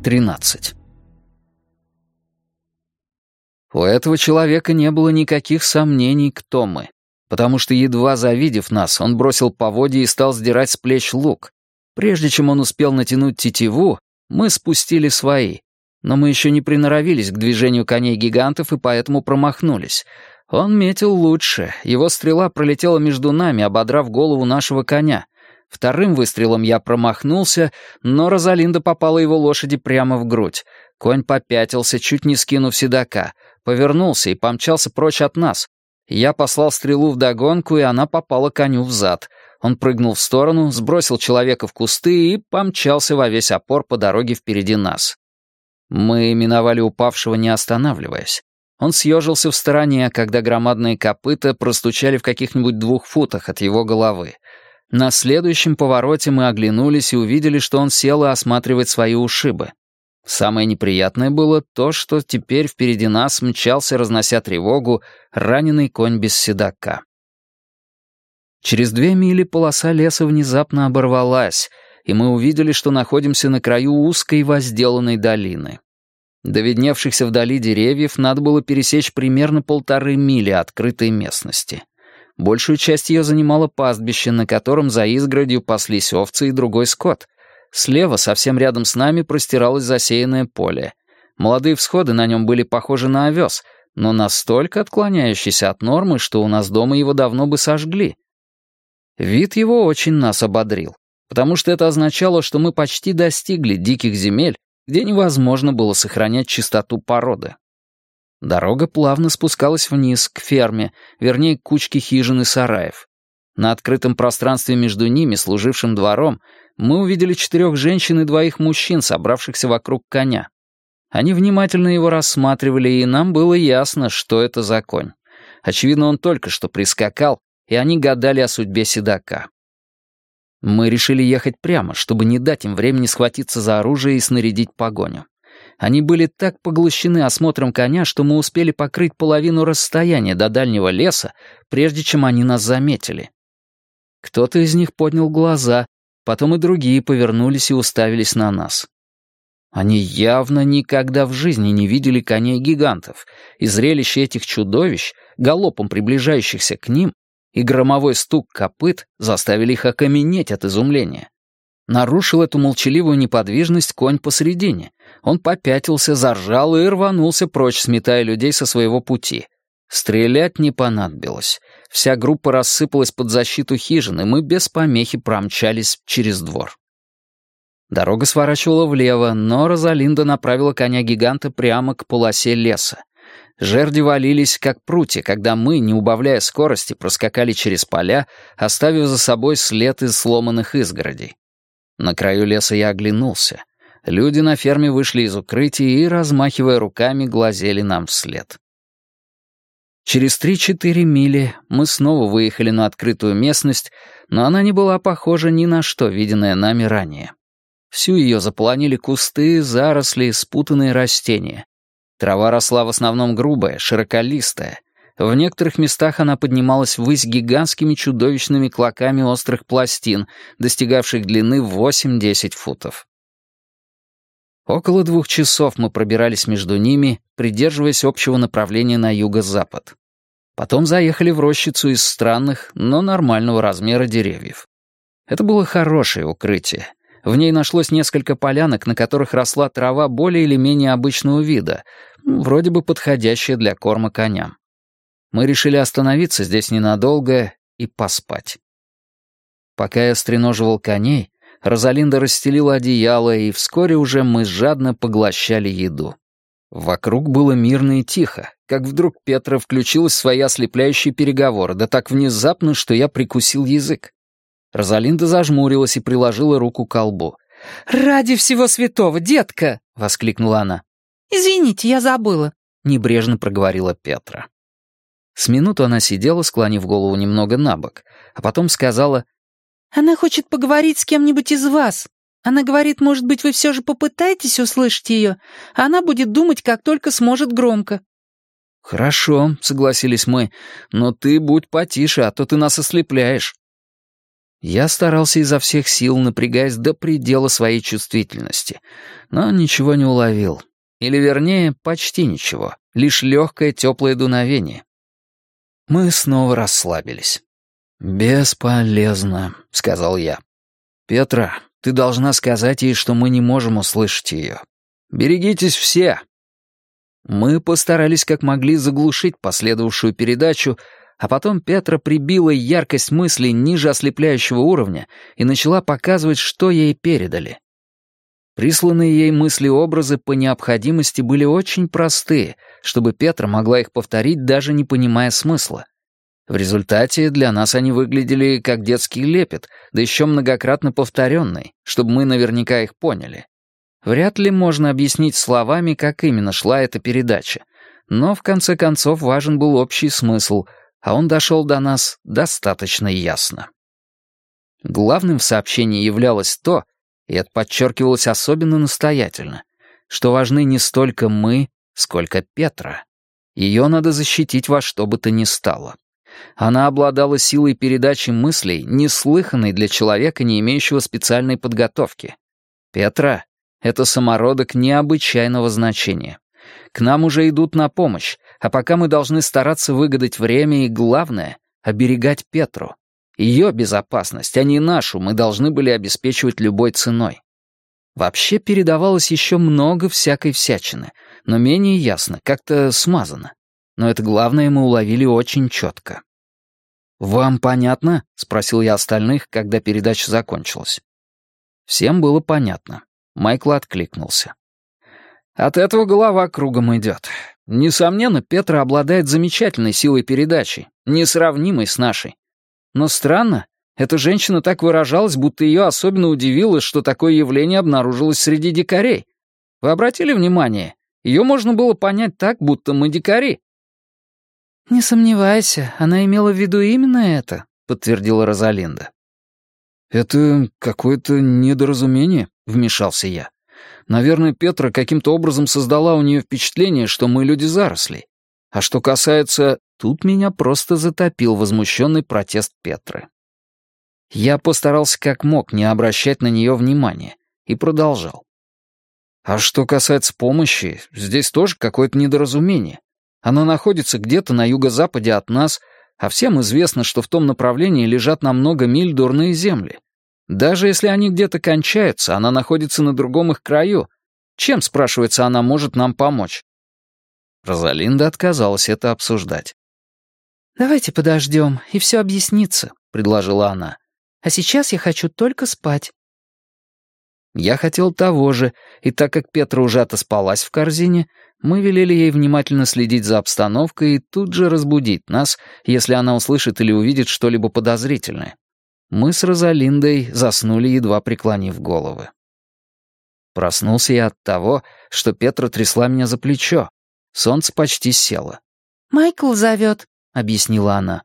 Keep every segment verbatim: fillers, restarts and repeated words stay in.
тринадцать. У этого человека не было никаких сомнений, кто мы, потому что, едва завидев нас, он бросил поводья и стал сдирать с плеч лук. Прежде чем он успел натянуть тетиву, мы спустили свои, но мы еще не приноровились к движению коней-гигантов и поэтому промахнулись. Он метил лучше, его стрела пролетела между нами, ободрав голову нашего коня. Вторым выстрелом я промахнулся, но Розалинда попала его лошади прямо в грудь. Конь попятился, чуть не скинув седока, повернулся и помчался прочь от нас. Я послал стрелу вдогонку, и она попала коню в зад. Он прыгнул в сторону, сбросил человека в кусты и помчался во весь опор по дороге впереди нас. Мы миновали упавшего, не останавливаясь. Он съежился в стороне, когда громадные копыта простучали в каких-нибудь двух футах от его головы. На следующем повороте мы оглянулись и увидели, что он сел и осматривает свои ушибы. Самое неприятное было то, что теперь впереди нас мчался, разнося тревогу, раненый конь без седока. Через две мили полоса леса внезапно оборвалась, и мы увидели, что находимся на краю узкой возделанной долины. До видневшихся вдали деревьев надо было пересечь примерно полторы мили открытой местности. Большую часть ее занимало пастбище, на котором за изгородью паслись овцы и другой скот. Слева, совсем рядом с нами, простиралось засеянное поле. Молодые всходы на нем были похожи на овес, но настолько отклоняющийся от нормы, что у нас дома его давно бы сожгли. Вид его очень нас ободрил, потому что это означало, что мы почти достигли диких земель, где невозможно было сохранять чистоту породы. Дорога плавно спускалась вниз, к ферме, вернее, к кучке хижин и сараев. На открытом пространстве между ними, служившим двором, мы увидели четырех женщин и двоих мужчин, собравшихся вокруг коня. Они внимательно его рассматривали, и нам было ясно, что это за конь. Очевидно, он только что прискакал, и они гадали о судьбе седока. Мы решили ехать прямо, чтобы не дать им времени схватиться за оружие и снарядить погоню. Они были так поглощены осмотром коня, что мы успели покрыть половину расстояния до дальнего леса, прежде чем они нас заметили. Кто-то из них поднял глаза, потом и другие повернулись и уставились на нас. Они явно никогда в жизни не видели коней-гигантов, и зрелище этих чудовищ, галопом приближающихся к ним, и громовой стук копыт заставили их окаменеть от изумления. Нарушил эту молчаливую неподвижность конь посредине. Он попятился, заржал и рванулся прочь, сметая людей со своего пути. Стрелять не понадобилось. Вся группа рассыпалась под защиту хижины, и мы без помехи промчались через двор. Дорога сворачивала влево, но Розалинда направила коня-гиганта прямо к полосе леса. Жерди валились, как прутья, когда мы, не убавляя скорости, проскакали через поля, оставив за собой след из сломанных изгородей. На краю леса я оглянулся. Люди на ферме вышли из укрытия и, размахивая руками, глазели нам вслед. Через три-четыре мили мы снова выехали на открытую местность, но она не была похожа ни на что, виденное нами ранее. Всю ее заполонили кусты, заросли, спутанные растения. Трава росла в основном грубая, широколистая. В некоторых местах она поднималась ввысь гигантскими чудовищными клоками острых пластин, достигавших длины восемь-десять футов. Около двух часов мы пробирались между ними, придерживаясь общего направления на юго-запад. Потом заехали в рощицу из странных, но нормального размера деревьев. Это было хорошее укрытие. В ней нашлось несколько полянок, на которых росла трава более или менее обычного вида, вроде бы подходящая для корма коням. Мы решили остановиться здесь ненадолго и поспать. Пока я стреноживал коней, Розалинда расстелила одеяло, и вскоре уже мы жадно поглощали еду. Вокруг было мирно и тихо, как вдруг Петра включилась в свои ослепляющие переговоры, да так внезапно, что я прикусил язык. Розалинда зажмурилась и приложила руку к колбу. «Ради всего святого, детка!» — воскликнула она. «Извините, я забыла», — небрежно проговорила Петра. С минуту она сидела, склонив голову немного на бок, а потом сказала: «Она хочет поговорить с кем-нибудь из вас. Она говорит, может быть, вы все же попытаетесь услышать ее, а она будет думать, как только сможет громко». «Хорошо», — согласились мы, — «но ты будь потише, а то ты нас ослепляешь». Я старался изо всех сил, напрягаясь до предела своей чувствительности, но ничего не уловил. Или, вернее, почти ничего, лишь легкое теплое дуновение. Мы снова расслабились. «Бесполезно», — сказал я. «Петра, ты должна сказать ей, что мы не можем услышать ее. Берегитесь все». Мы постарались как могли заглушить последовавшую передачу, а потом Петра прибила яркость мыслей ниже ослепляющего уровня и начала показывать, что ей передали. Присланные ей мысли-образы по необходимости были очень простые, чтобы Петра могла их повторить, даже не понимая смысла. В результате для нас они выглядели как детский лепет, да еще многократно повторенный, чтобы мы наверняка их поняли. Вряд ли можно объяснить словами, как именно шла эта передача, но в конце концов важен был общий смысл, а он дошел до нас достаточно ясно. Главным в сообщении являлось то, и это подчеркивалось особенно настоятельно, что важны не столько мы, сколько Петра. Ее надо защитить во что бы то ни стало. Она обладала силой передачи мыслей, неслыханной для человека, не имеющего специальной подготовки. Петра — это самородок необычайного значения. К нам уже идут на помощь, а пока мы должны стараться выгадать время и, главное, оберегать Петру. Ее безопасность, а не нашу, мы должны были обеспечивать любой ценой. Вообще передавалось еще много всякой всячины, но менее ясно, как-то смазано. Но это главное мы уловили очень четко. «Вам понятно?» — спросил я остальных, когда передача закончилась. Всем было понятно. Майкл откликнулся. «От этого голова кругом идет. Несомненно, Петра обладает замечательной силой передачи, несравнимой с нашей. Но странно, эта женщина так выражалась, будто ее особенно удивило, что такое явление обнаружилось среди дикарей. Вы обратили внимание? Ее можно было понять так, будто мы дикари». «Не сомневайся, она имела в виду именно это», — подтвердила Розалинда. «Это какое-то недоразумение», — вмешался я. «Наверное, Петра каким-то образом создала у нее впечатление, что мы люди зарослей. А что касается...» Тут меня просто затопил возмущенный протест Петры. Я постарался как мог не обращать на нее внимания и продолжал. «А что касается помощи, здесь тоже какое-то недоразумение. Она находится где-то на юго-западе от нас, а всем известно, что в том направлении лежат на много миль дурные земли. Даже если они где-то кончаются, она находится на другом их краю. Чем, спрашивается, она может нам помочь?» Розалинда отказалась это обсуждать. «Давайте подождем, и все объяснится», — предложила она. «А сейчас я хочу только спать». Я хотел того же, и так как Петра уже отоспалась в корзине, мы велели ей внимательно следить за обстановкой и тут же разбудить нас, если она услышит или увидит что-либо подозрительное. Мы с Розалиндой заснули, едва преклонив головы. Проснулся я от того, что Петра трясла меня за плечо. Солнце почти село. «Майкл зовет», — объяснила она.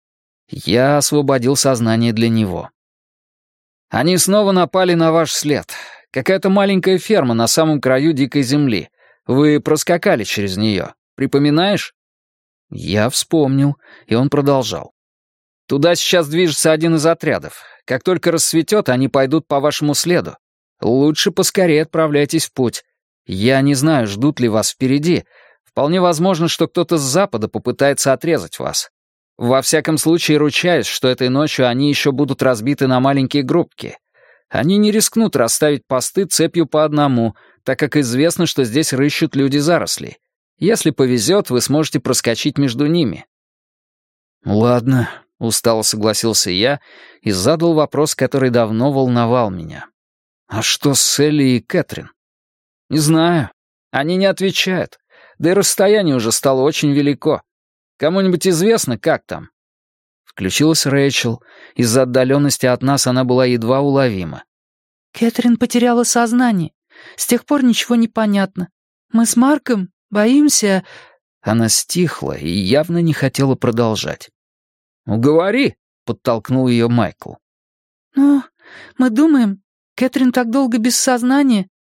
Я освободил сознание для него. «Они снова напали на ваш след. Какая-то маленькая ферма на самом краю дикой земли. Вы проскакали через нее. Припоминаешь?» Я вспомнил, и он продолжал. «Туда сейчас движется один из отрядов. Как только рассветет, они пойдут по вашему следу. Лучше поскорее отправляйтесь в путь. Я не знаю, ждут ли вас впереди. Вполне возможно, что кто-то с запада попытается отрезать вас. Во всяком случае, ручаюсь, что этой ночью они еще будут разбиты на маленькие группки. Они не рискнут расставить посты цепью по одному, так как известно, что здесь рыщут люди зарослей. Если повезет, вы сможете проскочить между ними». «Ладно», — устало согласился я и задал вопрос, который давно волновал меня. «А что с Элли и Кэтрин?» «Не знаю. Они не отвечают. Да и расстояние уже стало очень велико. Кому-нибудь известно, как там?» Включилась Рэйчел. Из-за отдаленности от нас она была едва уловима. «Кэтрин потеряла сознание. С тех пор ничего не понятно. Мы с Марком боимся...» Она стихла и явно не хотела продолжать. «Ну, говори», — подтолкнул ее Майкл. «Ну, мы думаем, Кэтрин так долго без сознания,